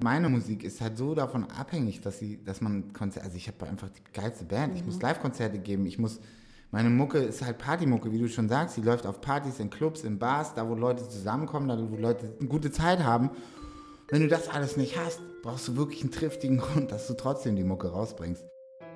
meine Musik ist halt so davon abhängig, dass man Konzerte, also ich habe einfach die geilste Band, ich muss Live-Konzerte geben, meine Mucke ist halt Partymucke, wie du schon sagst, die läuft auf Partys, in Clubs, in Bars, da wo Leute zusammenkommen, da wo Leute eine gute Zeit haben. Wenn du das alles nicht hast, brauchst du wirklich einen triftigen Grund, dass du trotzdem die Mucke rausbringst.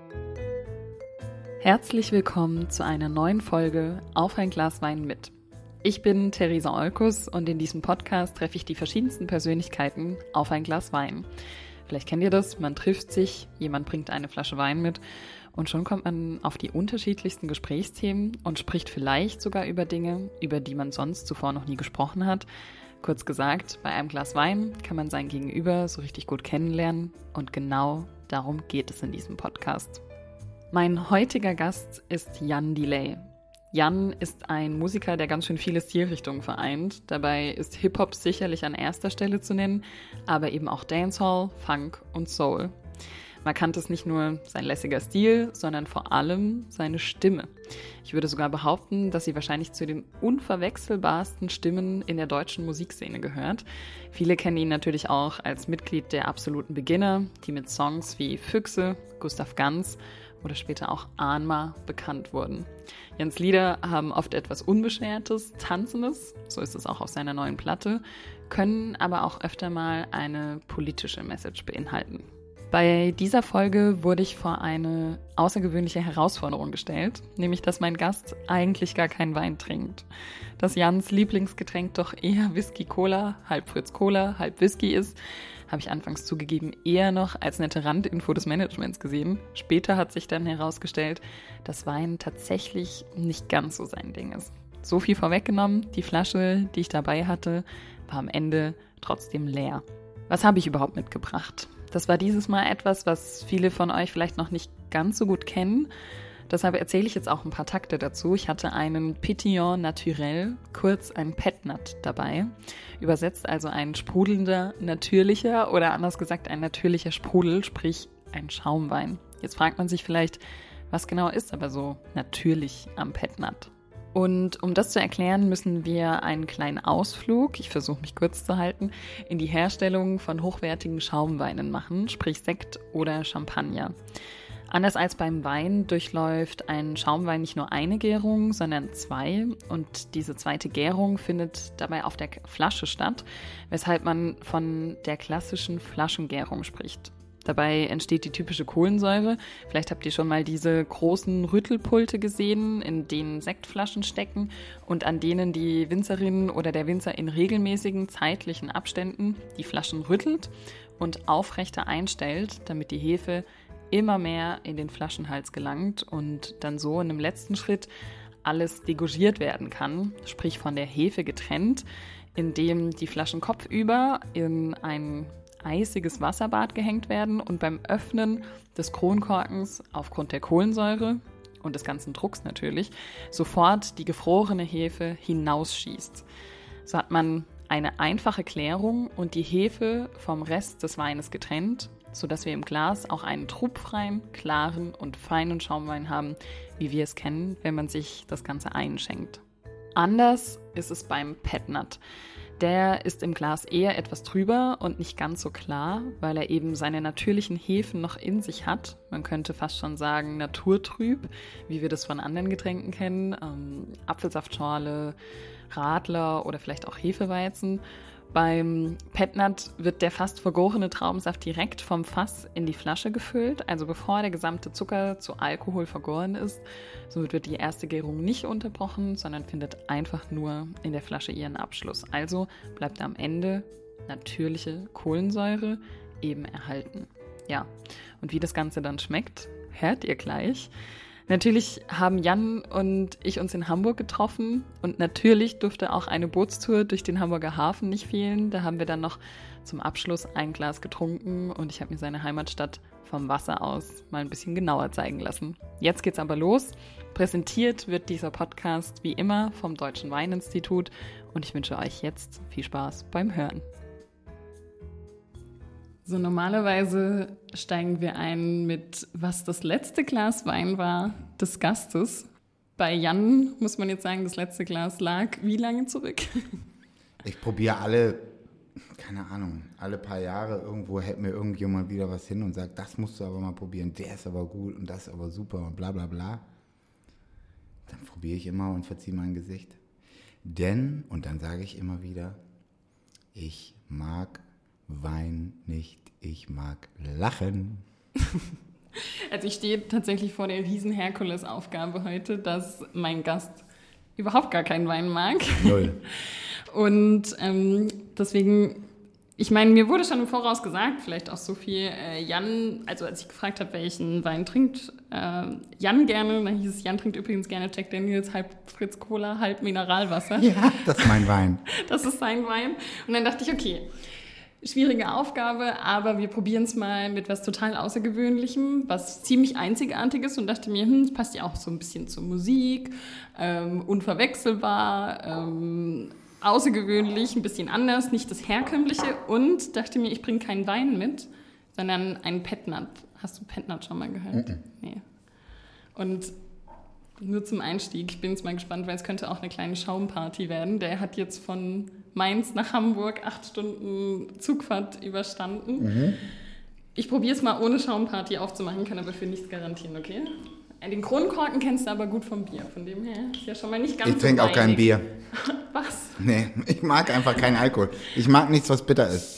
Herzlich willkommen zu einer neuen Folge Auf ein Glas Wein mit. Ich bin Theresa Olkus und in diesem Podcast treffe ich die verschiedensten Persönlichkeiten auf ein Glas Wein. Vielleicht kennt ihr das, man trifft sich, jemand bringt eine Flasche Wein mit und schon kommt man auf die unterschiedlichsten Gesprächsthemen und spricht vielleicht sogar über Dinge, über die man sonst zuvor noch nie gesprochen hat. Kurz gesagt, bei einem Glas Wein kann man sein Gegenüber so richtig gut kennenlernen und genau darum geht es in diesem Podcast. Mein heutiger Gast ist Jan Delay. Jan ist ein Musiker, der ganz schön viele Stilrichtungen vereint. Dabei ist Hip-Hop sicherlich an erster Stelle zu nennen, aber eben auch Dancehall, Funk und Soul. Markant ist nicht nur sein lässiger Stil, sondern vor allem seine Stimme. Ich würde sogar behaupten, dass sie wahrscheinlich zu den unverwechselbarsten Stimmen in der deutschen Musikszene gehört. Viele kennen ihn natürlich auch als Mitglied der absoluten Beginner, die mit Songs wie Füchse, Gustav Ganz oder später auch Ahnma bekannt wurden. Jans Lieder haben oft etwas Unbeschwertes, Tanzendes, so ist es auch auf seiner neuen Platte, können aber auch öfter mal eine politische Message beinhalten. Bei dieser Folge wurde ich vor eine außergewöhnliche Herausforderung gestellt, nämlich dass mein Gast eigentlich gar keinen Wein trinkt. Dass Jans Lieblingsgetränk doch eher Whisky-Cola, halb Fritz-Cola, halb Whisky ist, habe ich anfangs zugegeben eher noch als nette Randinfo des Managements gesehen. Später hat sich dann herausgestellt, dass Wein tatsächlich nicht ganz so sein Ding ist. So viel vorweggenommen, die Flasche, die ich dabei hatte, war am Ende trotzdem leer. Was habe ich überhaupt mitgebracht? Das war dieses Mal etwas, was viele von euch vielleicht noch nicht ganz so gut kennen. Deshalb erzähle ich jetzt auch ein paar Takte dazu. Ich hatte einen Pétillant Naturel, kurz ein Petnat dabei. Übersetzt also ein sprudelnder, natürlicher oder anders gesagt ein natürlicher Sprudel, sprich ein Schaumwein. Jetzt fragt man sich vielleicht, was genau ist aber so natürlich am Petnat? Und um das zu erklären, müssen wir einen kleinen Ausflug, ich versuche mich kurz zu halten, in die Herstellung von hochwertigen Schaumweinen machen, sprich Sekt oder Champagner. Anders als beim Wein durchläuft ein Schaumwein nicht nur eine Gärung, sondern zwei. Und diese zweite Gärung findet dabei auf der Flasche statt, weshalb man von der klassischen Flaschengärung spricht. Dabei entsteht die typische Kohlensäure. Vielleicht habt ihr schon mal diese großen Rüttelpulte gesehen, in denen Sektflaschen stecken und an denen die Winzerin oder der Winzer in regelmäßigen zeitlichen Abständen die Flaschen rüttelt und aufrechter einstellt, damit die Hefe immer mehr in den Flaschenhals gelangt und dann so in einem letzten Schritt alles degorgiert werden kann, sprich von der Hefe getrennt, indem die Flaschen kopfüber in ein eisiges Wasserbad gehängt werden und beim Öffnen des Kronkorkens aufgrund der Kohlensäure und des ganzen Drucks natürlich sofort die gefrorene Hefe hinausschießt. So hat man eine einfache Klärung und die Hefe vom Rest des Weines getrennt, sodass wir im Glas auch einen trubfreien, klaren und feinen Schaumwein haben, wie wir es kennen, wenn man sich das Ganze einschenkt. Anders ist es beim Petnat. Der ist im Glas eher etwas trüber und nicht ganz so klar, weil er eben seine natürlichen Hefen noch in sich hat. Man könnte fast schon sagen naturtrüb, wie wir das von anderen Getränken kennen. Apfelsaftschorle, Radler oder vielleicht auch Hefeweizen. Beim Petnat wird der fast vergorene Traubensaft direkt vom Fass in die Flasche gefüllt, also bevor der gesamte Zucker zu Alkohol vergoren ist. Somit wird die erste Gärung nicht unterbrochen, sondern findet einfach nur in der Flasche ihren Abschluss. Also bleibt am Ende natürliche Kohlensäure eben erhalten. Ja, und wie das Ganze dann schmeckt, hört ihr gleich. Natürlich haben Jan und ich uns in Hamburg getroffen und natürlich durfte auch eine Bootstour durch den Hamburger Hafen nicht fehlen. Da haben wir dann noch zum Abschluss ein Glas getrunken und ich habe mir seine Heimatstadt vom Wasser aus mal ein bisschen genauer zeigen lassen. Jetzt geht's aber los. Präsentiert wird dieser Podcast wie immer vom Deutschen Weininstitut und ich wünsche euch jetzt viel Spaß beim Hören. So, normalerweise steigen wir ein mit, was das letzte Glas Wein war des Gastes. Bei Jan muss man jetzt sagen, das letzte Glas lag wie lange zurück? Ich probiere alle, keine Ahnung, alle paar Jahre irgendwo hält mir irgendjemand wieder was hin und sagt, das musst du aber mal probieren, der ist aber gut und das ist aber super und bla bla bla. Dann probiere ich immer und verziehe mein Gesicht. Denn, und dann sage ich immer wieder, ich mag Wein nicht, ich mag Lachen. Also ich stehe tatsächlich vor der riesen Herkulesaufgabe heute, dass mein Gast überhaupt gar keinen Wein mag. Null. Und deswegen, ich meine, mir wurde schon im Voraus gesagt, vielleicht auch so viel, Jan, also als ich gefragt habe, welchen Wein trinkt Jan gerne, dann hieß es, Jan trinkt übrigens gerne Jack Daniels, halb Fritz Cola, halb Mineralwasser. Ja, das ist mein Wein. Das ist sein Wein. Und dann dachte ich, okay, schwierige Aufgabe, aber wir probieren es mal mit was total Außergewöhnlichem, was ziemlich Einzigartiges und dachte mir, das passt ja auch so ein bisschen zur Musik, unverwechselbar, außergewöhnlich, ein bisschen anders, nicht das Herkömmliche und dachte mir, ich bringe keinen Wein mit, sondern einen Petnat. Hast du Petnat schon mal gehört? Nee. Und nur zum Einstieg, ich bin jetzt mal gespannt, weil es könnte auch eine kleine Schaumparty werden. Der hat jetzt von Mainz nach Hamburg 8 Stunden Zugfahrt überstanden. Ich probiere es mal ohne Schaumparty aufzumachen, kann aber für nichts garantieren, okay? Den Kronkorken kennst du aber gut vom Bier, von dem her ist ja schon mal nicht ganz so Ich trinke auch kein Bier. Was? Nee, ich mag einfach keinen Alkohol. Ich mag nichts, was bitter ist.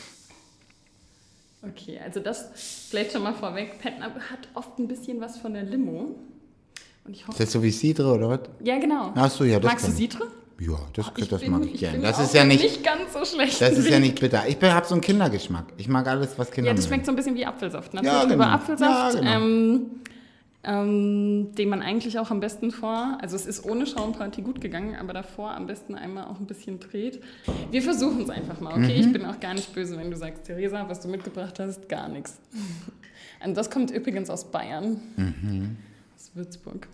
Okay, also das vielleicht schon mal vorweg. Petnat hat oft ein bisschen was von der Limo. Und ich hoffe, Ist das so wie Cidre oder was? ja, genau. Ach so, ja, das Magst du kann ich. Cidre? Ja, das mag ich gerne. Das auch ist ja nicht ganz so schlecht. Das ist ja nicht bitter. Ich habe so einen Kindergeschmack. Ich mag alles, was Kinder Ja, das mögen. schmeckt so ein bisschen wie Apfelsaft. Ja, Natürlich genau. über Apfelsaft, Ja, genau. den man eigentlich auch am besten also es ist ohne Schaumparty gut gegangen, aber davor am besten einmal auch ein bisschen dreht. Wir versuchen es einfach mal, okay? Ich bin auch gar nicht böse, wenn du sagst, Theresa, was du mitgebracht hast, gar nichts. Und das kommt übrigens aus Bayern, aus Würzburg.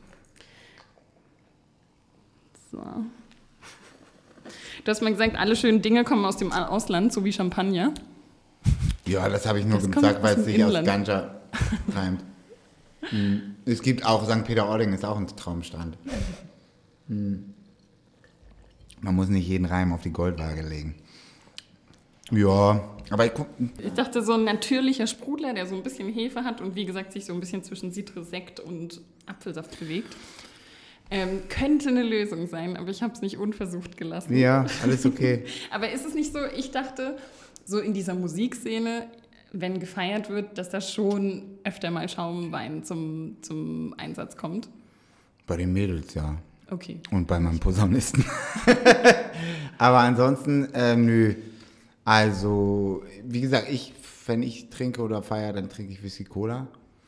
So. Du hast mal gesagt, alle schönen Dinge kommen aus dem Ausland, so wie Champagner. Ja, das habe ich nur Das kommt gesagt, aus weil es dem sich aus Inland. Ganja reimt. Es gibt auch, St. Peter-Ording ist auch ein Traumstrand. Man muss nicht jeden Reim auf die Goldwaage legen. Ja, aber Ich dachte, so ein natürlicher Sprudler, der so ein bisschen Hefe hat und wie gesagt sich so ein bisschen zwischen Citre, Sekt und Apfelsaft bewegt, könnte eine Lösung sein, aber ich habe es nicht unversucht gelassen. ja, alles okay. Aber ist es nicht so, ich dachte, so in dieser Musikszene, wenn gefeiert wird, dass da schon öfter mal Schaumwein zum Einsatz kommt? Bei den Mädels, ja. Okay. Und bei meinem Posaunisten. Aber ansonsten, nö. Also, wie gesagt, wenn ich trinke oder feiere, dann trinke ich Whisky Cola.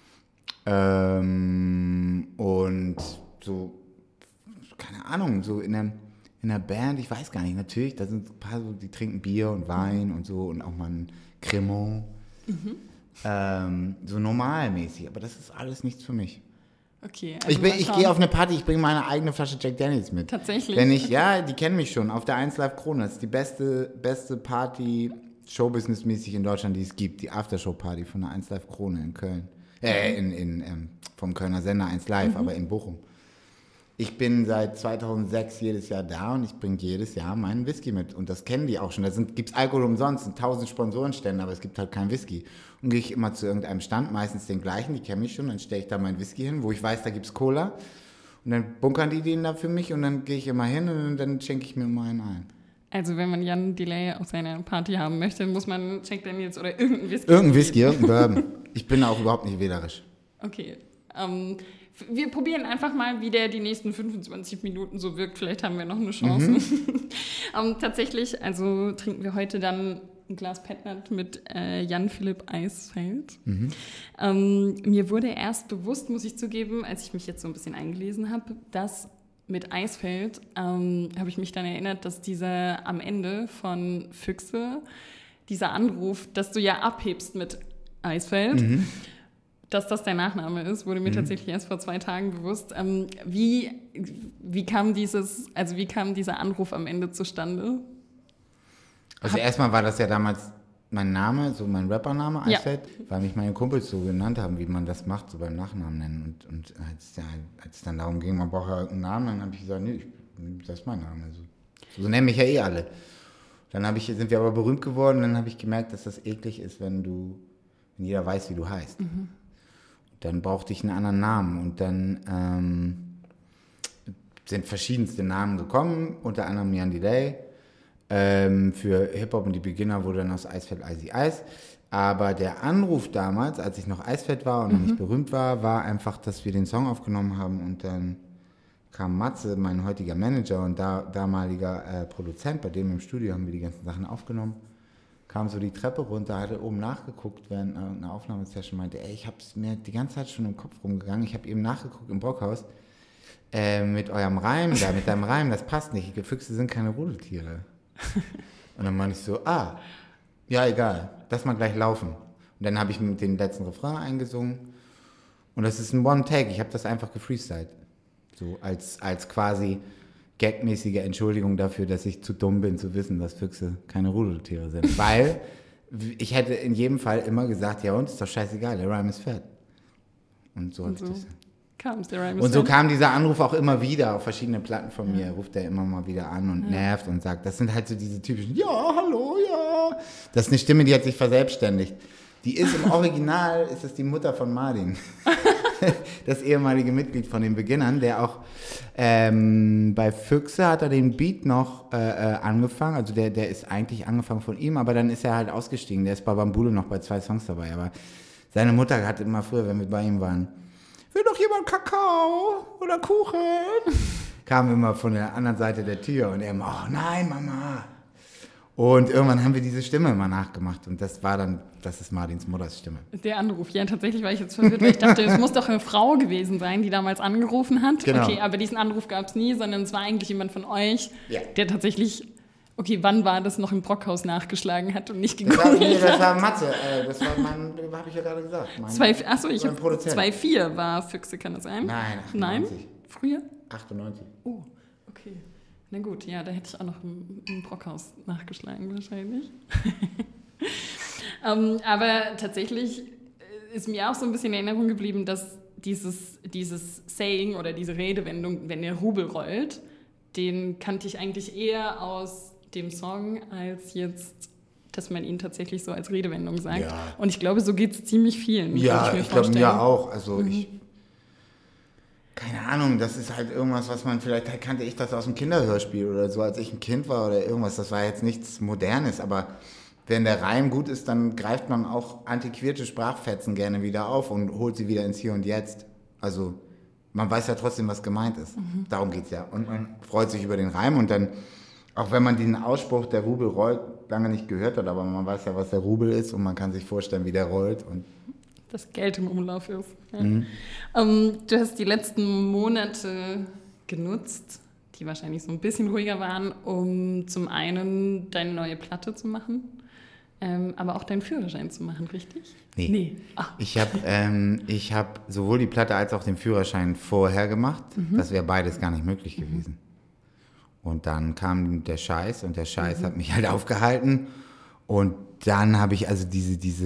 Und so, keine Ahnung, so in der Band, ich weiß gar nicht, natürlich, da sind ein paar so, die trinken Bier und Wein und so und auch mal ein Cremant. So normalmäßig, aber das ist alles nichts für mich. Okay. Ich mal gehe schauen. auf eine Party, ich bringe meine eigene Flasche Jack Daniels mit. Tatsächlich? Ja, die kennen mich schon, auf der 1 Live Krone. Das ist die beste Party, Showbusiness-mäßig in Deutschland, die es gibt. Die Aftershow-Party von der 1 Live Krone in Köln. Vom Kölner Sender 1 Live, aber in Bochum. Ich bin seit 2006 jedes Jahr da und ich bringe jedes Jahr meinen Whisky mit. Und das kennen die auch schon. Da gibt es Alkohol umsonst, 1000 Sponsorenstände, aber es gibt halt keinen Whisky. Und gehe ich immer zu irgendeinem Stand, meistens den gleichen, die kennen mich schon, dann stelle ich da meinen Whisky hin, wo ich weiß, da gibt es Cola. Und dann bunkern die den da für mich und dann gehe ich immer hin und dann schenke ich mir mal einen ein. Also wenn man Jan Delay auf seiner Party haben möchte, muss man Jack Daniels oder irgendeinen Whisky. Irgendein Whisky, irgendein Bourbon. Ich bin auch überhaupt nicht wählerisch. Okay. Wir probieren einfach mal, wie der die nächsten 25 Minuten so wirkt. Vielleicht haben wir noch eine Chance. Tatsächlich, also trinken wir heute dann ein Glas Petnat mit Jan-Philipp Eisfeld. Mir wurde erst bewusst, muss ich zugeben, als ich mich jetzt so ein bisschen eingelesen habe, dass mit Eisfeld habe ich mich dann erinnert, dass dieser am Ende von Füchse, dieser Anruf, dass du ja abhebst mit Eisfeld, dass das der Nachname ist, wurde mir tatsächlich erst vor 2 Tagen bewusst. Wie kam dieser Anruf am Ende zustande? Also erstmal war das ja damals mein Name, so mein Rappername, Ja. Eisfeld, weil mich meine Kumpels so genannt haben, wie man das macht, so beim Nachnamen nennen. Und als es dann darum ging, man braucht ja irgendeinen Namen, dann habe ich gesagt, nee, das ist mein Name. So nennen mich ja eh alle. Dann sind wir aber berühmt geworden, dann habe ich gemerkt, dass das eklig ist, wenn jeder weiß, wie du heißt. Dann brauchte ich einen anderen Namen und dann sind verschiedenste Namen gekommen, unter anderem Jan Delay. Für Hip-Hop und die Beginner wurde dann aus Eisfeld Icy Ice. Aber der Anruf damals, als ich noch Eisfeld war und noch nicht berühmt war einfach, dass wir den Song aufgenommen haben und dann kam Matze, mein heutiger Manager und damaliger Produzent, bei dem im Studio haben wir die ganzen Sachen aufgenommen, kam so die Treppe runter, hatte oben nachgeguckt während einer Aufnahmesession, meinte, ich habe es mir die ganze Zeit schon im Kopf rumgegangen, ich habe eben nachgeguckt im Brockhaus, mit eurem Reim, mit deinem Reim, das passt nicht, Füchse sind keine Rudeltiere. Und dann meinte ich so, ja egal, lass mal gleich laufen. Und dann habe ich mit den letzten Refrain eingesungen und das ist ein One-Take, ich habe das einfach gefreestylt. So als quasi gagmäßige Entschuldigung dafür, dass ich zu dumm bin zu wissen, dass Füchse keine Rudeltiere sind. Weil ich hätte in jedem Fall immer gesagt, ja und, ist doch scheißegal, der Rhyme ist fett. Und so kam dieser Anruf auch immer wieder auf verschiedene Platten von mir, ruft er immer mal wieder an und nervt und sagt, das sind halt so diese typischen, ja, hallo, ja. Das ist eine Stimme, die hat sich verselbstständigt. Die ist im Original, ist das die Mutter von Martin. Das ehemalige Mitglied von den Beginnern, der auch bei Füchse hat er den Beat noch angefangen, also der ist eigentlich angefangen von ihm, aber dann ist er halt ausgestiegen, der ist bei Bambule noch bei 2 Songs dabei, aber seine Mutter hat immer früher, wenn wir bei ihm waren, will doch jemand Kakao oder Kuchen? Kam immer von der anderen Seite der Tür und er immer, oh nein, Mama. Und irgendwann haben wir diese Stimme immer nachgemacht und das ist Martins Mutters Stimme. Der Anruf, ja, tatsächlich war ich jetzt verwirrt, weil ich dachte, es muss doch eine Frau gewesen sein, die damals angerufen hat. Genau. Okay, aber diesen Anruf gab es nie, sondern es war eigentlich jemand von euch, ja, der tatsächlich, okay, wann war das, noch im Brockhaus nachgeschlagen hat und nicht gegoogelt hat? Das war Matze, das war habe ich ja gerade gesagt. Ich habe 2,4 war Füchse, kann das sein? Nein, 98. Nein? Früher? 98. Oh, okay. Na gut, ja, da hätte ich auch noch im Brockhaus nachgeschlagen wahrscheinlich. Aber tatsächlich ist mir auch so ein bisschen in Erinnerung geblieben, dass dieses Saying oder diese Redewendung, wenn der Rubel rollt, den kannte ich eigentlich eher aus dem Song, als jetzt, dass man ihn tatsächlich so als Redewendung sagt. Ja. Und ich glaube, so geht es ziemlich vielen. Ja, ich glaube mir auch. Also keine Ahnung, das ist halt irgendwas, was man, vielleicht kannte ich das aus dem Kinderhörspiel oder so, als ich ein Kind war oder irgendwas, das war jetzt nichts Modernes, aber wenn der Reim gut ist, dann greift man auch antiquierte Sprachfetzen gerne wieder auf und holt sie wieder ins Hier und Jetzt. Also man weiß ja trotzdem, was gemeint ist. Darum geht's ja. Und man freut sich über den Reim und dann, auch wenn man den Ausspruch, der Rubel rollt, lange nicht gehört hat, aber man weiß ja, was der Rubel ist und man kann sich vorstellen, wie der rollt und das Geld im Umlauf ist. Ja. Du hast die letzten Monate genutzt, die wahrscheinlich so ein bisschen ruhiger waren, um zum einen deine neue Platte zu machen, aber auch deinen Führerschein zu machen, richtig? Nee. Ich hab sowohl die Platte als auch den Führerschein vorher gemacht. Das wäre beides gar nicht möglich gewesen. Und dann kam der Scheiß und der Scheiß hat mich halt aufgehalten. Und dann habe ich also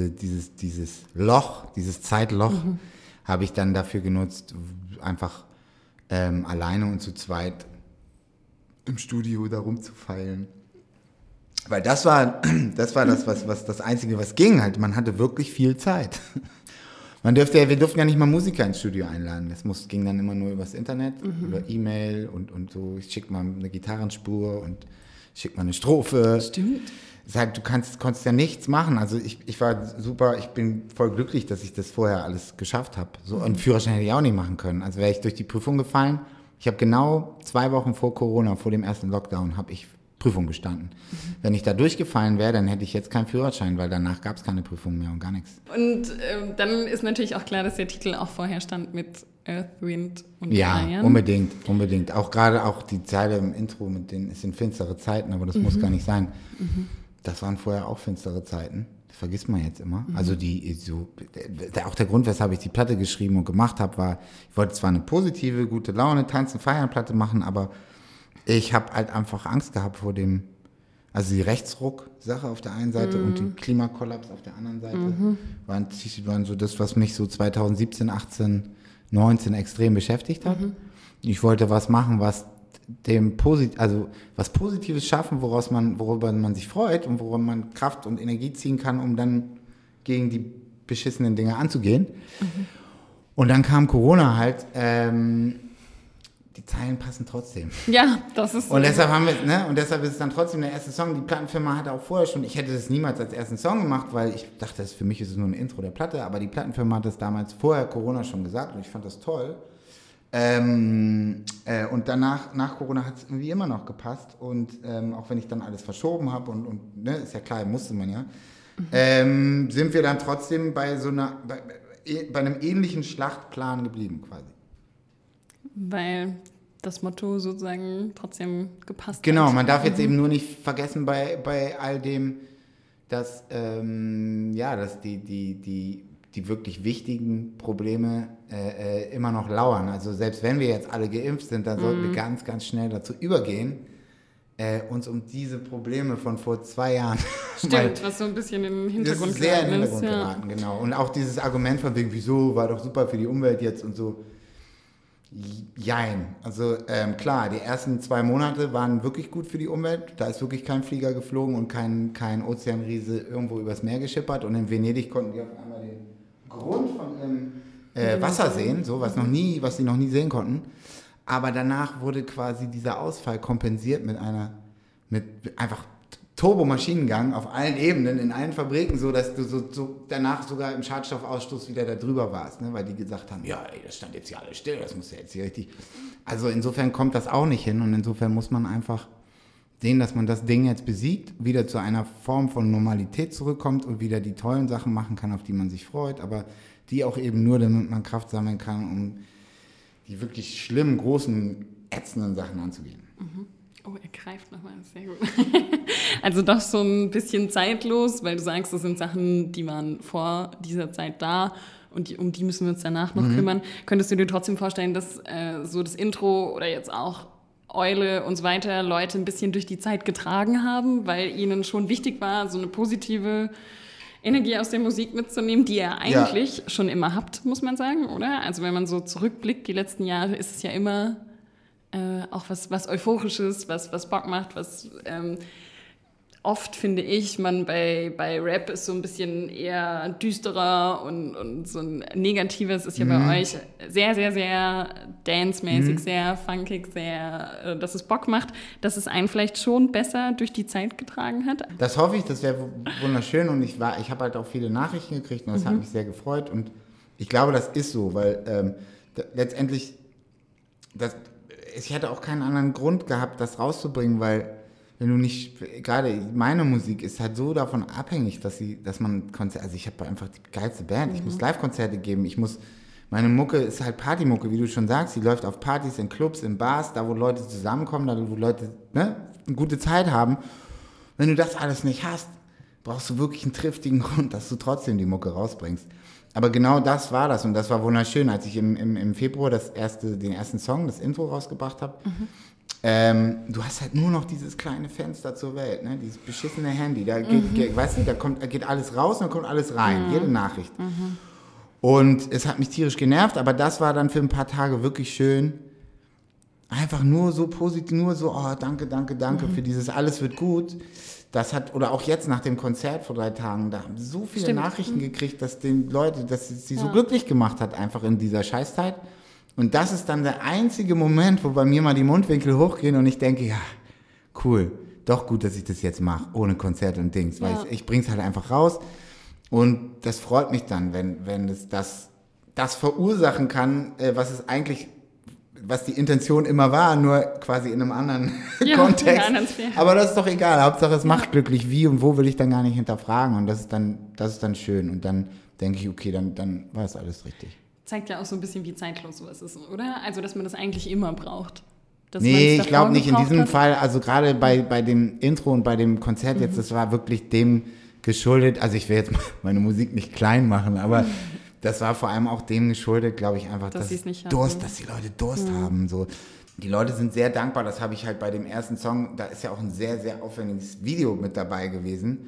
dieses Loch, dieses Zeitloch, habe ich dann dafür genutzt, einfach alleine und zu zweit im Studio da rumzufeilen. Weil das war das, was das Einzige, was ging halt. Man hatte wirklich viel Zeit. Wir durften ja nicht mal Musiker ins Studio einladen. Das ging dann immer nur übers Internet, über E-Mail und so. Ich schicke mal eine Gitarrenspur und schicke mal eine Strophe. Stimmt. Du konntest ja nichts machen. Also ich war super, ich bin voll glücklich, dass ich das vorher alles geschafft habe. So einen Führerschein hätte ich auch nicht machen können. Also wäre ich durch die Prüfung gefallen. Ich habe genau 2 Wochen vor Corona, vor dem ersten Lockdown, habe ich Prüfung bestanden. Wenn ich da durchgefallen wäre, dann hätte ich jetzt keinen Führerschein, weil danach gab es keine Prüfung mehr und gar nichts. Und dann ist natürlich auch klar, dass der Titel auch vorher stand mit Earth, Wind und Ja, Fire. unbedingt. Auch gerade die Zeile im Intro, es sind finstere Zeiten, aber das muss gar nicht sein. Das waren vorher auch finstere Zeiten. Das vergisst man jetzt immer. Also auch der Grund, weshalb ich die Platte geschrieben und gemacht habe, war, ich wollte zwar eine positive, gute Laune, Tanzen, Feiern Platte machen, aber ich habe halt einfach Angst gehabt vor also die Rechtsruck-Sache auf der einen Seite und die Klimakollaps auf der anderen Seite waren so das, was mich so 2017, 18, 19 extrem beschäftigt hat. Ich wollte was machen, was also was Positives schaffen, worüber man sich freut und worüber man Kraft und Energie ziehen kann, um dann gegen die beschissenen Dinge anzugehen. Mhm. Und dann kam Corona halt, die Zeilen passen trotzdem. Ja, das ist so. Und deshalb deshalb ist es dann trotzdem der erste Song. Die Plattenfirma hatte auch vorher schon, ich hätte das niemals als ersten Song gemacht, weil ich dachte, für mich ist es nur ein Intro der Platte, aber die Plattenfirma hat das damals vorher Corona schon gesagt und ich fand das toll. Und danach, nach Corona hat es irgendwie immer noch gepasst und auch wenn ich dann alles verschoben habe und ist ja klar, musste man ja, sind wir dann trotzdem bei einem ähnlichen Schlachtplan geblieben quasi. Weil das Motto sozusagen trotzdem gepasst hat. Genau, man darf jetzt eben nur nicht vergessen bei all dem, dass die wirklich wichtigen Probleme immer noch lauern. Also selbst wenn wir jetzt alle geimpft sind, dann sollten wir ganz, ganz schnell dazu übergehen, uns um diese Probleme von vor 2 Jahren... Stimmt, was so ein bisschen in den Hintergrund geraten ist. Sehr in den Hintergrund geraten, genau. Und auch dieses Argument von wegen, wieso, war doch super für die Umwelt jetzt und so. Jein. Also klar, die ersten 2 Monate waren wirklich gut für die Umwelt. Da ist wirklich kein Flieger geflogen und kein Ozeanriese irgendwo übers Meer geschippert. Und in Venedig konnten die auf einmal den Grund von ihrem Wasser sehen, so was sie noch nie sehen konnten. Aber danach wurde quasi dieser Ausfall kompensiert mit einfach Turbomaschinengang auf allen Ebenen, in allen Fabriken, so dass du so danach sogar im Schadstoffausstoß wieder da drüber warst, ne? Weil die gesagt haben, ja, ey, das stand jetzt hier alles still, das muss ja jetzt hier richtig... Also insofern kommt das auch nicht hin und insofern muss man einfach sehen, dass man das Ding jetzt besiegt, wieder zu einer Form von Normalität zurückkommt und wieder die tollen Sachen machen kann, auf die man sich freut, aber die auch eben nur, damit man Kraft sammeln kann, um die wirklich schlimmen, großen, ätzenden Sachen anzugehen. Mhm. Oh, er greift nochmal, sehr gut. Also doch so ein bisschen zeitlos, weil du sagst, das sind Sachen, die waren vor dieser Zeit da und um die müssen wir uns danach noch kümmern. Könntest du dir trotzdem vorstellen, dass so das Intro oder jetzt auch Eule und so weiter Leute ein bisschen durch die Zeit getragen haben, weil ihnen schon wichtig war, so eine positive Energie aus der Musik mitzunehmen, die ihr eigentlich schon immer habt, muss man sagen, oder? Also wenn man so zurückblickt, die letzten Jahre, ist es ja immer auch was Euphorisches, was Bock macht, was oft, finde ich, man bei Rap ist so ein bisschen eher düsterer und so ein negatives ist ja bei euch sehr, sehr, sehr dance-mäßig, sehr funkig, sehr, dass es Bock macht, dass es einen vielleicht schon besser durch die Zeit getragen hat. Das hoffe ich, das wäre wunderschön und ich habe halt auch viele Nachrichten gekriegt und das hat mich sehr gefreut und ich glaube, das ist so, weil letztendlich ich hätte auch keinen anderen Grund gehabt, das rauszubringen, weil wenn du nicht, gerade meine Musik ist halt so davon abhängig, dass man Konzerte, also ich habe einfach die geilste Band, ich muss Live-Konzerte geben, meine Mucke ist halt Partymucke, wie du schon sagst, die läuft auf Partys, in Clubs, in Bars, da wo Leute zusammenkommen, da wo Leute eine gute Zeit haben. Wenn du das alles nicht hast, brauchst du wirklich einen triftigen Grund, dass du trotzdem die Mucke rausbringst. Aber genau das war das und das war wunderschön, als ich im Februar den ersten Song, das Intro rausgebracht habe. Du hast halt nur noch dieses kleine Fenster zur Welt, ne? Dieses beschissene Handy, da geht alles raus und dann kommt alles rein, jede Nachricht. Und es hat mich tierisch genervt, aber das war dann für ein paar Tage wirklich schön. Einfach nur so positiv, nur so, oh, danke für dieses alles wird gut. Das hat, oder auch jetzt nach dem Konzert vor 3 Tagen, da haben so viele Nachrichten gekriegt, dass es sie so glücklich gemacht hat, einfach in dieser Scheißzeit. Und das ist dann der einzige Moment, wo bei mir mal die Mundwinkel hochgehen und ich denke, ja, cool, doch gut, dass ich das jetzt mache, ohne Konzert und Dings, weil ich bring's halt einfach raus. Und das freut mich dann, wenn es das verursachen kann, was die Intention immer war, nur quasi in einem anderen Kontext. Aber das ist doch egal. Hauptsache es macht glücklich. Wie und wo will ich dann gar nicht hinterfragen. Und das ist dann schön. Und dann denke ich, okay, dann war es alles richtig. Zeigt ja auch so ein bisschen, wie zeitlos sowas ist, oder? Also, dass man das eigentlich immer braucht. Nee, ich glaube nicht. In diesem Fall, also gerade bei dem Intro und bei dem Konzert jetzt, das war wirklich dem geschuldet. Also ich will jetzt meine Musik nicht klein machen, aber das war vor allem auch dem geschuldet, glaube ich, einfach, dass die Leute Durst haben. So. Die Leute sind sehr dankbar, das habe ich halt bei dem ersten Song, da ist ja auch ein sehr, sehr aufwendiges Video mit dabei gewesen,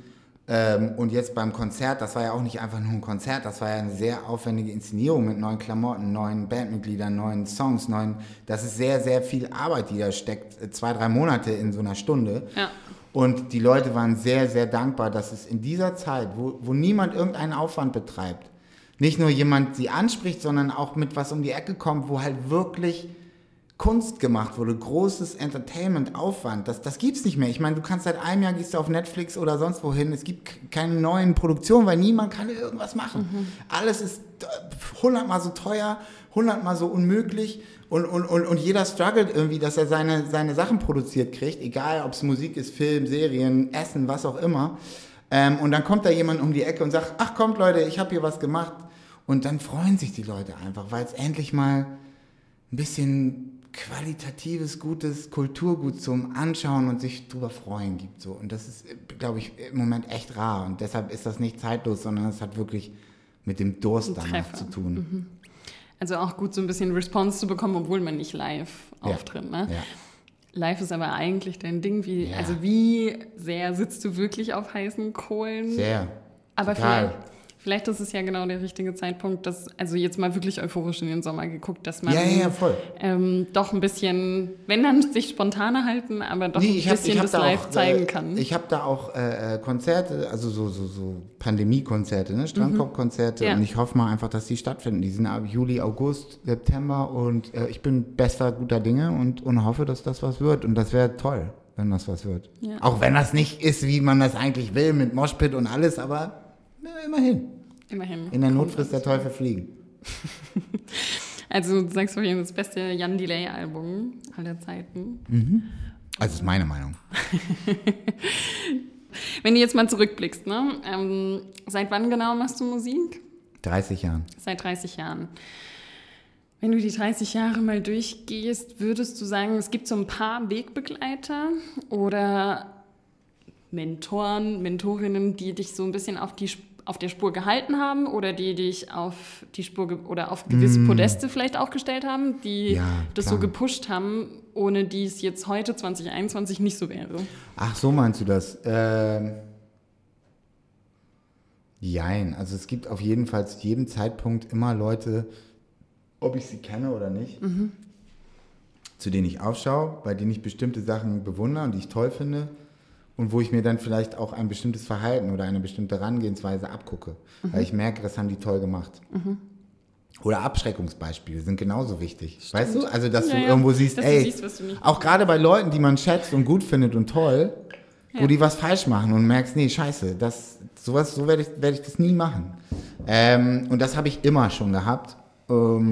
Und jetzt beim Konzert, das war ja auch nicht einfach nur ein Konzert, das war ja eine sehr aufwendige Inszenierung mit neuen Klamotten, neuen Bandmitgliedern, neuen Songs, das ist sehr, sehr viel Arbeit, die da steckt, 2-3 Monate in so einer Stunde. Ja. Und die Leute waren sehr, sehr dankbar, dass es in dieser Zeit, wo niemand irgendeinen Aufwand betreibt, nicht nur jemand sie anspricht, sondern auch mit was um die Ecke kommt, wo halt wirklich Kunst gemacht wurde, großes Entertainment-Aufwand, das gibt's nicht mehr. Ich meine, du kannst seit einem Jahr, gehst du auf Netflix oder sonst wohin, es gibt keine neuen Produktionen, weil niemand kann irgendwas machen. Alles ist 100-mal so teuer, 100-mal so unmöglich und jeder struggelt irgendwie, dass er seine Sachen produziert kriegt, egal ob es Musik ist, Film, Serien, Essen, was auch immer. Und dann kommt da jemand um die Ecke und sagt, ach kommt Leute, ich habe hier was gemacht. Und dann freuen sich die Leute einfach, weil es endlich mal ein bisschen qualitatives, gutes Kulturgut zum Anschauen und sich drüber freuen gibt. So. Und das ist, glaube ich, im Moment echt rar. Und deshalb ist das nicht zeitlos, sondern es hat wirklich mit dem Durst danach zu tun. Also auch gut, so ein bisschen Response zu bekommen, obwohl man nicht live auftritt. Ne? Ja. Live ist aber eigentlich dein Ding. Also wie sehr sitzt du wirklich auf heißen Kohlen? Sehr. Aber total. Vielleicht ist es ja genau der richtige Zeitpunkt, also jetzt mal wirklich euphorisch in den Sommer geguckt, dass man voll. Doch ein bisschen, wenn dann sich spontaner halten, aber doch ein bisschen das live zeigen kann. Ich habe da auch Konzerte, also so Pandemie-Konzerte, ne? Strandkorb-Konzerte und ich hoffe mal einfach, dass die stattfinden. Die sind ab Juli, August, September und ich bin guter Dinge und hoffe, dass das was wird und das wäre toll, wenn das was wird. Ja. Auch wenn das nicht ist, wie man das eigentlich will, mit Moshpit und alles, aber immerhin. In der Not frisst der Teufel Fliegen. Also du sagst vorhin das beste Jan Delay-Album aller Zeiten. Also ist meine Meinung. Wenn du jetzt mal zurückblickst, ne? Seit wann genau machst du Musik? 30 Jahren. Seit 30 Jahren. Wenn du die 30 Jahre mal durchgehst, würdest du sagen, es gibt so ein paar Wegbegleiter oder Mentoren, Mentorinnen, die dich so ein bisschen auf der Spur gehalten haben oder die dich auf die Spur oder auf gewisse Podeste vielleicht auch gestellt haben, die das so gepusht haben, ohne die es jetzt heute 2021 nicht so wäre? Ach, so meinst du das? Jein, also es gibt auf jeden Fall zu jedem Zeitpunkt immer Leute, ob ich sie kenne oder nicht, zu denen ich aufschaue, bei denen ich bestimmte Sachen bewundere und die ich toll finde. Und wo ich mir dann vielleicht auch ein bestimmtes Verhalten oder eine bestimmte Herangehensweise abgucke. Weil ich merke, das haben die toll gemacht. Oder Abschreckungsbeispiele sind genauso wichtig. Stimmt. Weißt du? Also, dass du irgendwo siehst, auch gerade bei Leuten, die man schätzt und gut findet und toll, wo die was falsch machen und merkst, nee, scheiße, so werde ich das nie machen. Und das habe ich immer schon gehabt. So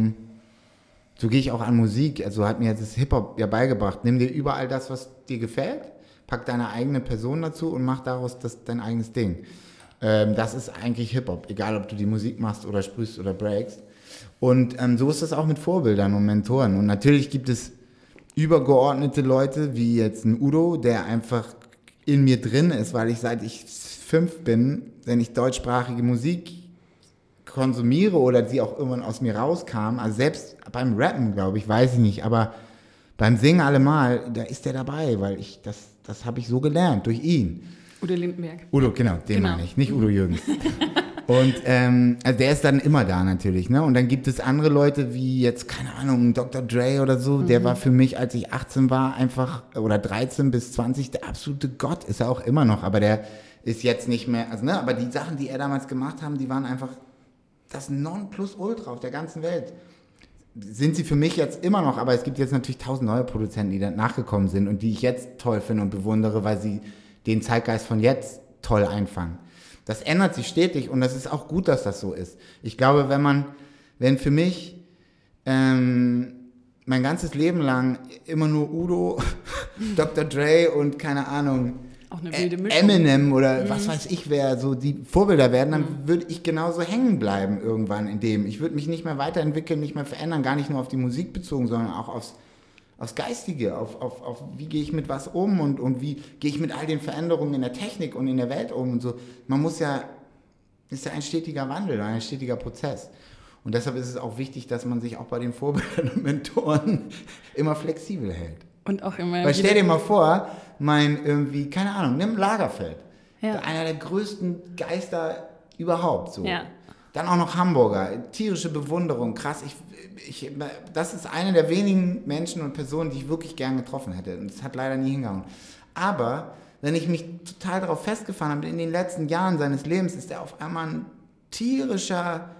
gehe ich auch an Musik. Also hat mir jetzt das Hip-Hop ja beigebracht. Nimm dir überall das, was dir gefällt. Pack deine eigene Person dazu und mach daraus dein eigenes Ding. Das ist eigentlich Hip-Hop, egal ob du die Musik machst oder sprühst oder breakst. Und so ist das auch mit Vorbildern und Mentoren. Und natürlich gibt es übergeordnete Leute, wie jetzt ein Udo, der einfach in mir drin ist, weil ich seit ich 5 bin, wenn ich deutschsprachige Musik konsumiere oder sie auch irgendwann aus mir rauskam, also selbst beim Rappen, glaube ich, weiß ich nicht, aber beim Singen allemal, da ist der dabei, weil das habe ich so gelernt, durch ihn. Udo Lindenberg. Udo, genau, den meine ich, nicht Udo Jürgens. Und also der ist dann immer da natürlich, ne? Und dann gibt es andere Leute wie jetzt, keine Ahnung, Dr. Dre oder so, der war für mich, als ich 18 war, einfach, oder 13 bis 20, der absolute Gott, ist er auch immer noch, aber der ist jetzt nicht mehr, also ne, aber die Sachen, die er damals gemacht haben, die waren einfach das Nonplusultra auf der ganzen Welt. Sind sie für mich jetzt immer noch, aber es gibt jetzt natürlich 1000 neue Produzenten, die dann nachgekommen sind und die ich jetzt toll finde und bewundere, weil sie den Zeitgeist von jetzt toll einfangen. Das ändert sich stetig und das ist auch gut, dass das so ist. Ich glaube, wenn für mich mein ganzes Leben lang immer nur Udo, Dr. Dre und keine Ahnung, auch eine wilde Mischung. Eminem oder was weiß ich, wer so die Vorbilder werden, dann würde ich genauso hängen bleiben irgendwann in dem. Ich würde mich nicht mehr weiterentwickeln, nicht mehr verändern, gar nicht nur auf die Musik bezogen, sondern auch aufs Geistige, auf wie gehe ich mit was um und wie gehe ich mit all den Veränderungen in der Technik und in der Welt um und so. Ist ja ein stetiger Wandel, ein stetiger Prozess. Und deshalb ist es auch wichtig, dass man sich auch bei den Vorbildern und Mentoren immer flexibel hält. Und auch immer. Weil stell dir mal vor, keine Ahnung, nimm Lagerfeld. Ja. Einer der größten Geister überhaupt. So. Ja. Dann auch noch Hamburger, tierische Bewunderung, krass. Das ist eine der wenigen Menschen und Personen, die ich wirklich gern getroffen hätte. Und es hat leider nie hingehauen. Aber wenn ich mich total darauf festgefahren habe, in den letzten Jahren seines Lebens ist er auf einmal ein tierischer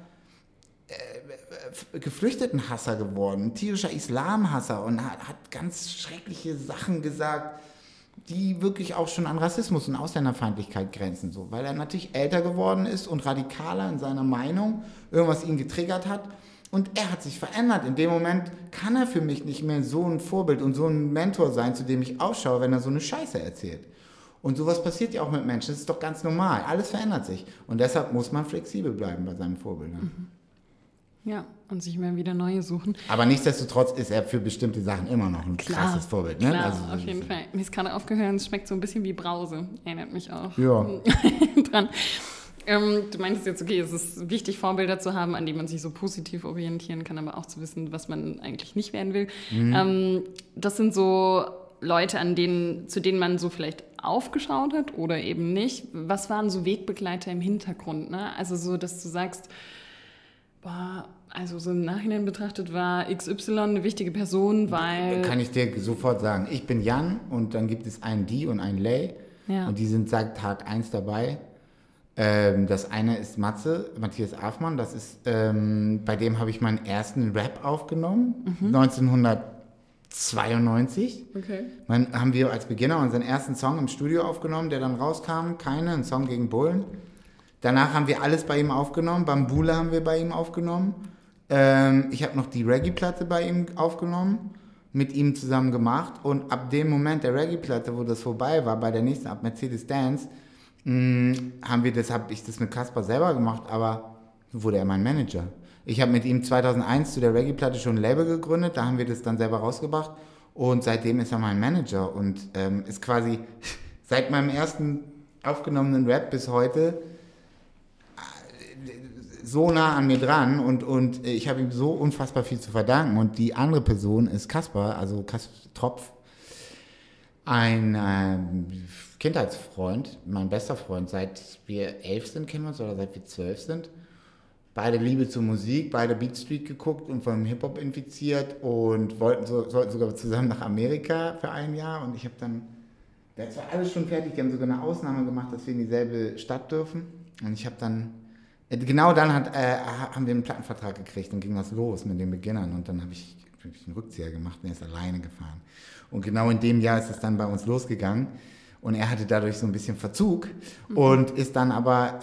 Geflüchtetenhasser geworden, ein tierischer Islamhasser und hat ganz schreckliche Sachen gesagt, die wirklich auch schon an Rassismus und Ausländerfeindlichkeit grenzen, so, weil er natürlich älter geworden ist und radikaler in seiner Meinung, irgendwas ihn getriggert hat und er hat sich verändert. In dem Moment kann er für mich nicht mehr so ein Vorbild und so ein Mentor sein, zu dem ich aufschaue, wenn er so eine Scheiße erzählt. Und sowas passiert ja auch mit Menschen, das ist doch ganz normal, alles verändert sich und deshalb muss man flexibel bleiben bei seinen Vorbildern. Ja, und sich mal wieder neue suchen. Aber nichtsdestotrotz ist er für bestimmte Sachen immer noch ein krasses Vorbild. Ne? Klar, also, auf jeden Fall. Mir ist gerade aufgehört, es schmeckt so ein bisschen wie Brause. Erinnert mich auch ja. dran. Du meintest jetzt, okay, es ist wichtig, Vorbilder zu haben, an die man sich so positiv orientieren kann, aber auch zu wissen, was man eigentlich nicht werden will. Das sind so Leute, zu denen man so vielleicht aufgeschaut hat oder eben nicht. Was waren so Wegbegleiter im Hintergrund? Ne? Also so, dass du sagst, also so im Nachhinein betrachtet war XY eine wichtige Person, weil... Kann ich dir sofort sagen. Ich bin Jan und dann gibt es einen Die und einen Lay. Ja. Und die sind seit Tag 1 dabei. Das eine ist Matthias Afmann. Das ist, bei dem habe ich meinen ersten Rap aufgenommen, 1992. Okay. Dann haben wir als Beginner unseren ersten Song im Studio aufgenommen, der dann rauskam. Ein Song gegen Bullen. Danach haben wir alles bei ihm aufgenommen. Bambula haben wir bei ihm aufgenommen. Ich habe noch die Reggae-Platte bei ihm aufgenommen, mit ihm zusammen gemacht. Und ab dem Moment der Reggae-Platte, wo das vorbei war, bei der nächsten, ab Mercedes Dance, habe ich das mit Kaspar selber gemacht, aber wurde er mein Manager. Ich habe mit ihm 2001 zu der Reggae-Platte schon ein Label gegründet, da haben wir das dann selber rausgebracht. Und seitdem ist er mein Manager und ist quasi seit meinem ersten aufgenommenen Rap bis heute so nah an mir dran und ich habe ihm so unfassbar viel zu verdanken. Und die andere Person ist Kaspar, also Tropf, ein Kindheitsfreund, mein bester Freund. Seit wir 11 sind, kennen wir uns, oder seit wir 12 sind. Beide Liebe zur Musik, beide Beat Street geguckt und vom Hip-Hop infiziert und sollten sogar zusammen nach Amerika für ein Jahr. Und ich habe dann, das war alles schon fertig, die haben sogar eine Ausnahme gemacht, dass wir in dieselbe Stadt dürfen. Und ich habe dann, genau dann haben wir einen Plattenvertrag gekriegt und ging das los mit den Beginnern. Und dann habe ich einen Rückzieher gemacht und er ist alleine gefahren. Und genau in dem Jahr ist es dann bei uns losgegangen. Und er hatte dadurch so ein bisschen Verzug und ist dann aber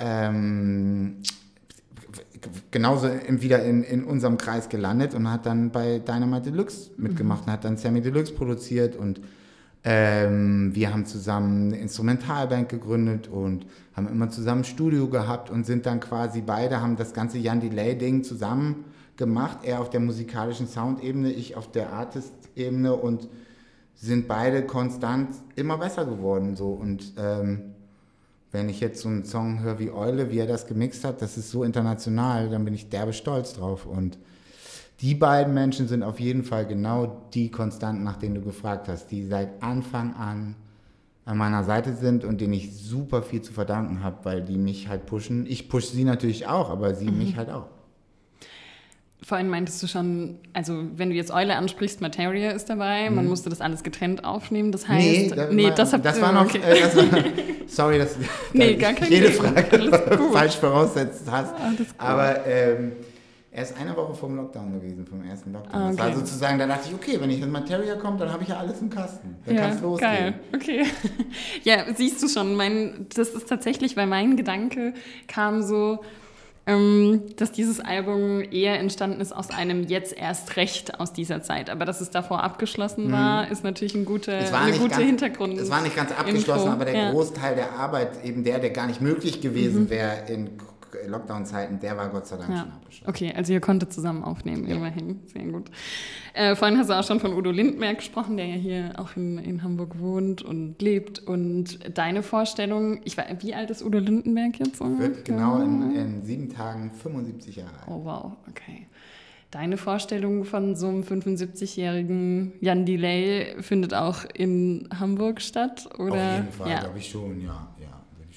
genauso wieder in unserem Kreis gelandet und hat dann bei Dynamite Deluxe mitgemacht und hat dann Sammy Deluxe produziert und wir haben zusammen eine Instrumentalband gegründet und haben immer zusammen ein Studio gehabt und sind dann quasi beide, haben das ganze Jan Delay-Ding zusammen gemacht, er auf der musikalischen Soundebene, ich auf der Artist-Ebene und sind beide konstant immer besser geworden. So. Und wenn ich jetzt so einen Song höre wie Eule, wie er das gemixt hat, das ist so international, dann bin ich derbe stolz drauf. Und die beiden Menschen sind auf jeden Fall genau die Konstanten, nach denen du gefragt hast, die seit Anfang an meiner Seite sind und denen ich super viel zu verdanken habe, weil die mich halt pushen. Ich pushe sie natürlich auch, aber sie mich halt auch. Vorhin meintest du schon, also wenn du jetzt Eule ansprichst, Materia ist dabei, man musste das alles getrennt aufnehmen, das heißt... Das war noch... Okay. Sorry, dass gar kein jede Frage falsch voraussetzt hast. Aber er ist eine Woche vom Lockdown gewesen, vom ersten Lockdown. Okay. Das war sozusagen, da dachte ich, okay, wenn ich in Materia komme, dann habe ich ja alles im Kasten. Dann kann es losgehen. Geil, okay. Ja, siehst du schon, das ist tatsächlich, weil mein Gedanke kam so... dass dieses Album eher entstanden ist aus einem jetzt erst recht aus dieser Zeit. Aber dass es davor abgeschlossen war, ist natürlich eine gute Hintergrund. Es war nicht ganz abgeschlossen, aber der Großteil der Arbeit, eben der gar nicht möglich gewesen wäre in Lockdown-Zeiten, der war Gott sei Dank schon abgeschlossen. Okay, also ihr konntet zusammen aufnehmen, immerhin. Sehr gut. Vorhin hast du auch schon von Udo Lindenberg gesprochen, der ja hier auch in Hamburg wohnt und lebt. Und deine Vorstellung, wie alt ist Udo Lindenberg jetzt? Wird genau in 7 Tagen 75 Jahre alt. Oh wow, okay. Deine Vorstellung von so einem 75-jährigen Jan Delay findet auch in Hamburg statt? Oder? Auf jeden Fall, glaube ich schon, ja.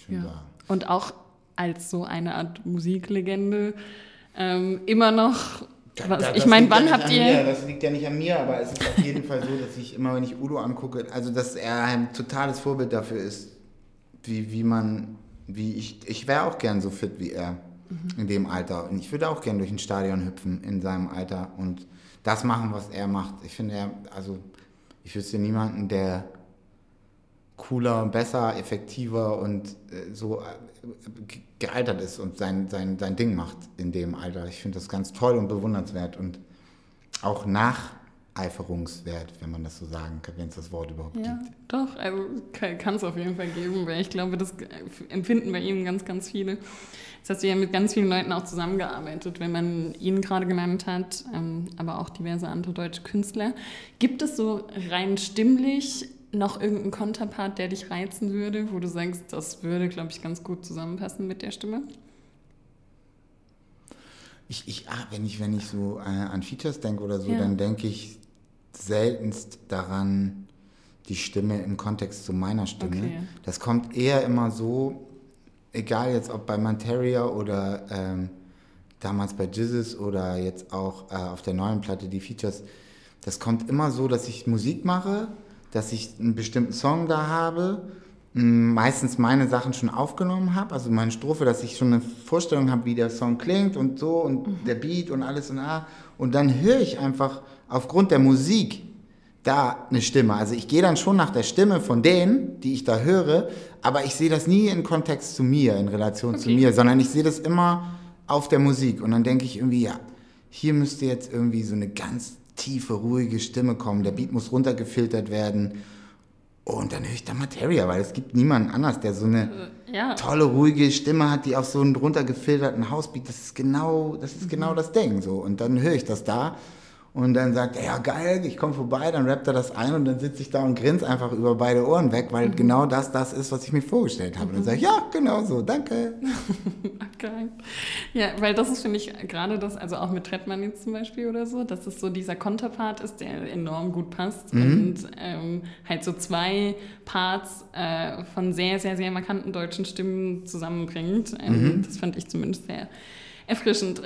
schön sagen. Und auch als so eine Art Musiklegende immer noch... ich meine, wann habt ihr... Das liegt ja nicht an mir, aber es ist auf jeden Fall so, dass ich immer, wenn ich Udo angucke, also dass er ein totales Vorbild dafür ist, ich wäre auch gern so fit wie er in dem Alter. Und ich würde auch gern durch ein Stadion hüpfen in seinem Alter und das machen, was er macht. Ich finde, ich wüsste niemanden, der cooler, besser, effektiver und so gealtert ist und sein Ding macht in dem Alter. Ich finde das ganz toll und bewundernswert und auch nacheiferungswert, wenn man das so sagen kann, wenn es das Wort überhaupt gibt. Doch, also kann es auf jeden Fall geben, weil ich glaube, das empfinden bei ihm ganz, ganz viele. Jetzt hast du ja mit ganz vielen Leuten auch zusammengearbeitet, wenn man ihn gerade genannt hat, aber auch diverse andere deutsche Künstler. Gibt es so rein stimmlich noch irgendeinen Konterpart, der dich reizen würde, wo du sagst, das würde, glaube ich, ganz gut zusammenpassen mit der Stimme? Wenn ich so an Features denke oder so, dann denke ich seltenst daran, die Stimme im Kontext zu meiner Stimme. Okay. Das kommt eher immer so, egal jetzt ob bei Materia oder damals bei Jizzes oder jetzt auch auf der neuen Platte, die Features, das kommt immer so, dass ich Musik mache, dass ich einen bestimmten Song da habe, meistens meine Sachen schon aufgenommen habe, also meine Strophe, dass ich schon eine Vorstellung habe, wie der Song klingt und so und der Beat und alles und dann höre ich einfach aufgrund der Musik da eine Stimme. Also ich gehe dann schon nach der Stimme von denen, die ich da höre, aber ich sehe das nie in Kontext zu mir, in Relation zu mir, sondern ich sehe das immer auf der Musik und dann denke ich irgendwie, hier müsste jetzt irgendwie so eine ganz tiefe, ruhige Stimme kommen, der Beat muss runtergefiltert werden und dann höre ich da Materia, weil es gibt niemanden anders, der so eine tolle, ruhige Stimme hat, die auf so einen runtergefilterten Housebeat, das ist genau das Ding, so. Und dann höre ich das da und dann sagt er, ja geil, ich komme vorbei, dann rappt er das ein und dann sitze ich da und grinse einfach über beide Ohren weg, weil genau das ist, was ich mir vorgestellt habe. Und dann sage ich, ja, genau so, danke. Okay. Ja, weil das ist, finde ich, gerade das, also auch mit Trettmann jetzt zum Beispiel oder so, dass es so dieser Konterpart ist, der enorm gut passt und halt so zwei Parts von sehr, sehr, sehr markanten deutschen Stimmen zusammenbringt. Das fand ich zumindest sehr erfrischend.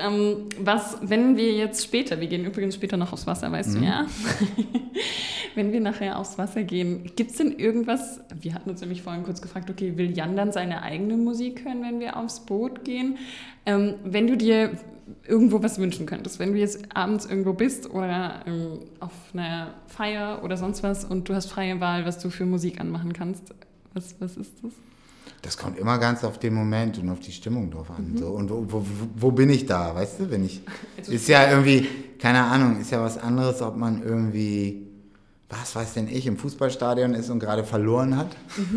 Wenn wir jetzt später, wir gehen übrigens später noch aufs Wasser, weißt du, ja? Wenn wir nachher aufs Wasser gehen, gibt es denn irgendwas, wir hatten uns nämlich vorhin kurz gefragt, okay, will Jan dann seine eigene Musik hören, wenn wir aufs Boot gehen? Wenn du dir irgendwo was wünschen könntest, wenn du jetzt abends irgendwo bist oder auf einer Feier oder sonst was und du hast freie Wahl, was du für Musik anmachen kannst, was ist das? Das kommt immer ganz auf den Moment und auf die Stimmung drauf an. So. Und wo bin ich da, weißt du? Ist ja irgendwie, keine Ahnung, ist ja was anderes, ob man irgendwie, was weiß denn ich, im Fußballstadion ist und gerade verloren hat.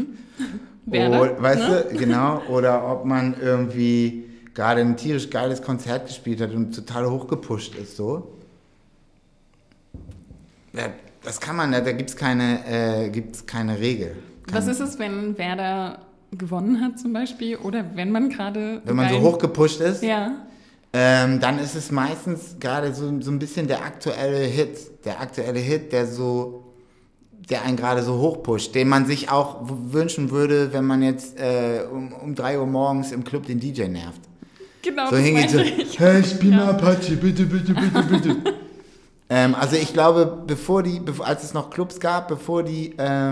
Weißt du, genau. Oder ob man irgendwie gerade ein tierisch geiles Konzert gespielt hat und total hochgepusht ist, so. Ja, das kann man, da gibt's keine Regel. Was ist es, wenn Werder gewonnen hat zum Beispiel oder wenn man gerade... Wenn man so hochgepusht ist, ja. Dann ist es meistens gerade so ein bisschen der aktuelle Hit, der einen gerade so hochpusht, den man sich auch wünschen würde, wenn man jetzt um 3 Uhr morgens im Club den DJ nervt. Genau, so hingeht so, hey, spiel mal Apache, bitte, bitte, bitte, bitte. Also ich glaube, als es noch Clubs gab, bevor die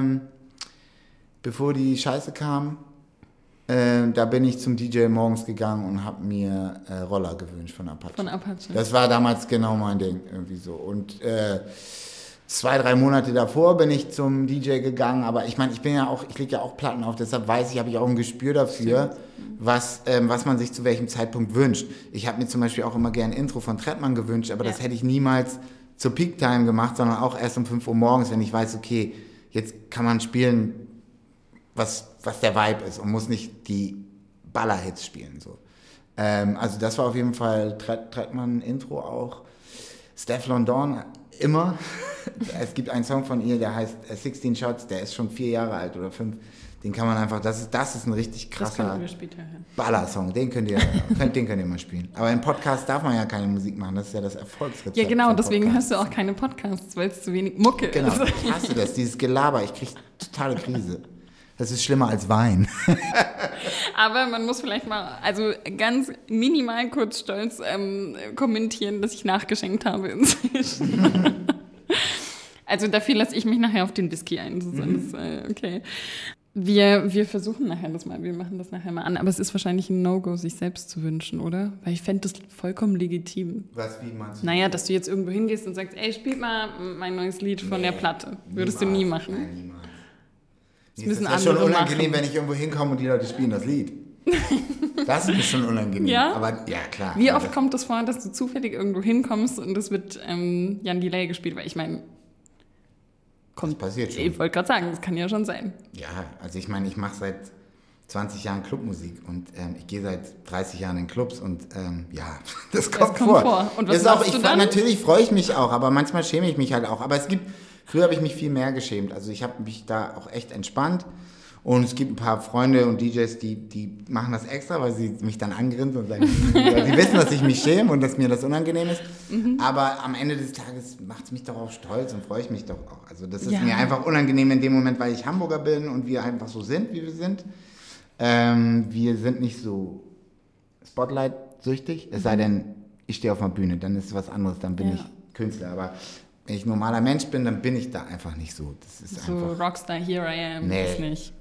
Scheiße kam, da bin ich zum DJ morgens gegangen und habe mir Roller gewünscht von Apache. Das war damals genau mein Ding, irgendwie so. Und 2-3 Monate davor bin ich zum DJ gegangen, aber ich meine, ich lege ja auch Platten auf, deshalb habe ich auch ein Gespür dafür, was man sich zu welchem Zeitpunkt wünscht. Ich habe mir zum Beispiel auch immer gerne ein Intro von Trettmann gewünscht, aber das hätte ich niemals zur Peak-Time gemacht, sondern auch erst um 5 Uhr morgens, wenn ich weiß, okay, jetzt kann man spielen, was der Vibe ist und muss nicht die Baller-Hits spielen. So. Also das war auf jeden Fall Trettmann-Intro auch. Steph London immer. Es gibt einen Song von ihr, der heißt 16 Shots, der ist schon 4 Jahre alt oder 5. Den kann man einfach, das ist ein richtig krasser Baller-Song. Den könnt ihr mal spielen. Aber im Podcast darf man ja keine Musik machen, das ist ja das Erfolgsrezept. Ja genau, deswegen hörst du auch keine Podcasts, weil es zu wenig Mucke ist. Genau, ich hasse das, dieses Gelaber, ich kriege totale Krise. Das ist schlimmer als Wein. Aber man muss vielleicht mal, also ganz minimal kurz stolz kommentieren, dass ich nachgeschenkt habe inzwischen. Also dafür lasse ich mich nachher auf den Whisky ein. Das ist alles, okay. Wir versuchen nachher das mal, wir machen das nachher mal an, aber es ist wahrscheinlich ein No-Go, sich selbst zu wünschen, oder? Weil ich fände das vollkommen legitim. Wie meinst du? Naja, dass du jetzt irgendwo hingehst und sagst, ey, spielt mal mein neues Lied von der Platte. Würdest du nie machen? Nein, niemals. Das müssen ist schon unangenehm, machen. wenn ich irgendwo hinkomme und die Leute spielen das Lied. Das ist mir schon unangenehm. Ja? Aber ja, klar. Wie oft kommt es vor, dass du zufällig irgendwo hinkommst und es wird Jan Delay gespielt? Weil ich meine, das passiert schon. Ich wollte gerade sagen, das kann ja schon sein. Ja, also ich meine, ich mache seit 20 Jahren Clubmusik und ich gehe seit 30 Jahren in Clubs und ja, das kommt vor. Und was machst du dann? Natürlich freue ich mich auch, aber manchmal schäme ich mich halt auch. Aber früher habe ich mich viel mehr geschämt. Also ich habe mich da auch echt entspannt. Und es gibt ein paar Freunde und DJs, die machen das extra, weil sie mich dann angrinsen und sagen, weil sie wissen, dass ich mich schäme und dass mir das unangenehm ist. Aber am Ende des Tages macht es mich doch auch stolz und freue ich mich doch auch. Also das ist mir einfach unangenehm in dem Moment, weil ich Hamburger bin und wir einfach so sind, wie wir sind. Wir sind nicht so Spotlight-süchtig, es sei denn, ich stehe auf einer Bühne, dann ist es was anderes, dann bin ich Künstler. Aber wenn ich normaler Mensch bin, dann bin ich da einfach nicht so. Das ist so einfach Rockstar, here I am, nee. ist nicht.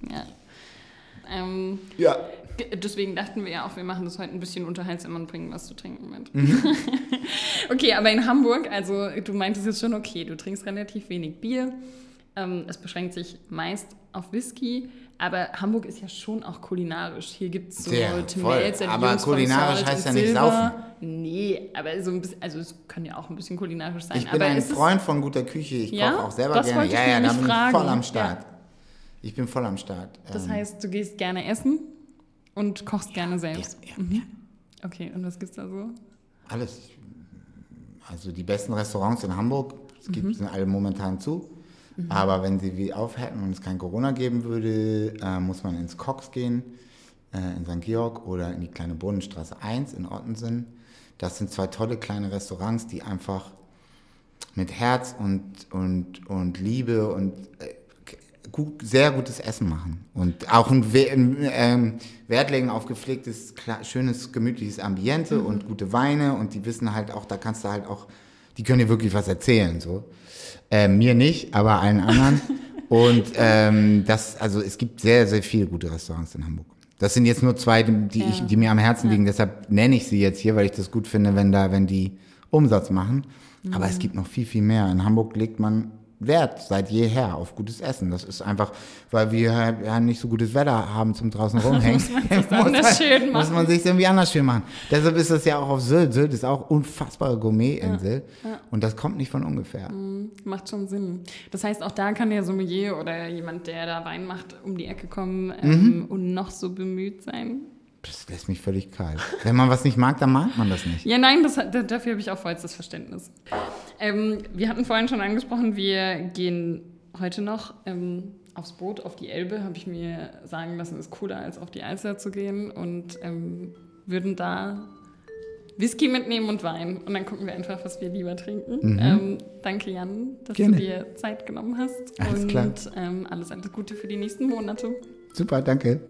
Ja. Deswegen dachten wir ja auch, wir machen das heute ein bisschen unterhaltsam und bringen was zu trinken mit. Okay, aber in Hamburg, also du meintest jetzt schon, okay, du trinkst relativ wenig Bier. Es beschränkt sich meist auf Whisky, aber Hamburg ist ja schon auch kulinarisch. Hier gibt es so Tim Melzer, aber kulinarisch heißt ja nicht saufen. Nee, aber so ein bisschen, also es kann ja auch ein bisschen kulinarisch sein. Ich bin ein Freund von guter Küche, ich koche auch selber das gerne. Ja, da bin ich voll am Start. Ja. Ich bin voll am Start. Das heißt, du gehst gerne essen und kochst gerne selbst. Ja. Okay, und was gibt's da so? Alles. Also die besten Restaurants in Hamburg, sind alle momentan zu. Aber wenn sie wie aufhätten und es kein Corona geben würde, muss man ins Cox gehen, in St. Georg oder in die kleine Bohnenstraße 1 in Ottensen. Das sind 2 tolle kleine Restaurants, die einfach mit Herz und Liebe und sehr gutes Essen machen. Und auch ein Wert legen auf gepflegtes, schönes, gemütliches Ambiente und gute Weine. Und die wissen halt auch, da kannst du halt auch, die können dir wirklich was erzählen, so. Mir nicht, aber allen anderen. Und also es gibt sehr, sehr viele gute Restaurants in Hamburg. Das sind jetzt nur 2, die mir am Herzen liegen. Deshalb nenne ich sie jetzt hier, weil ich das gut finde, wenn die Umsatz machen. Aber es gibt noch viel, viel mehr. In Hamburg legt man Wert seit jeher auf gutes Essen. Das ist einfach, weil wir ja nicht so gutes Wetter haben zum draußen rumhängen. Muss man sich irgendwie anders schön machen. Deshalb ist das ja auch auf Sylt. Sylt ist auch unfassbare Gourmet-Insel. Ja. Und das kommt nicht von ungefähr. Macht schon Sinn. Das heißt, auch da kann der Sommelier oder jemand, der da Wein macht, um die Ecke kommen und noch so bemüht sein. Das lässt mich völlig kalt. Wenn man was nicht mag, dann mag man das nicht. Ja, nein, dafür habe ich auch vollstes Verständnis. Wir hatten vorhin schon angesprochen, wir gehen heute noch aufs Boot, auf die Elbe, habe ich mir sagen lassen, ist cooler als auf die Alster zu gehen und würden da Whisky mitnehmen und Wein und dann gucken wir einfach, was wir lieber trinken. Danke, Jan, dass du dir Zeit genommen hast. Alles klar. Und alles Gute für die nächsten Monate. Super, danke.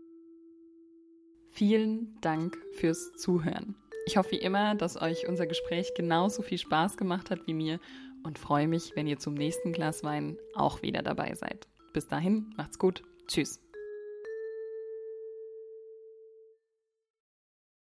Vielen Dank fürs Zuhören. Ich hoffe wie immer, dass euch unser Gespräch genauso viel Spaß gemacht hat wie mir und freue mich, wenn ihr zum nächsten Glas Wein auch wieder dabei seid. Bis dahin, macht's gut. Tschüss.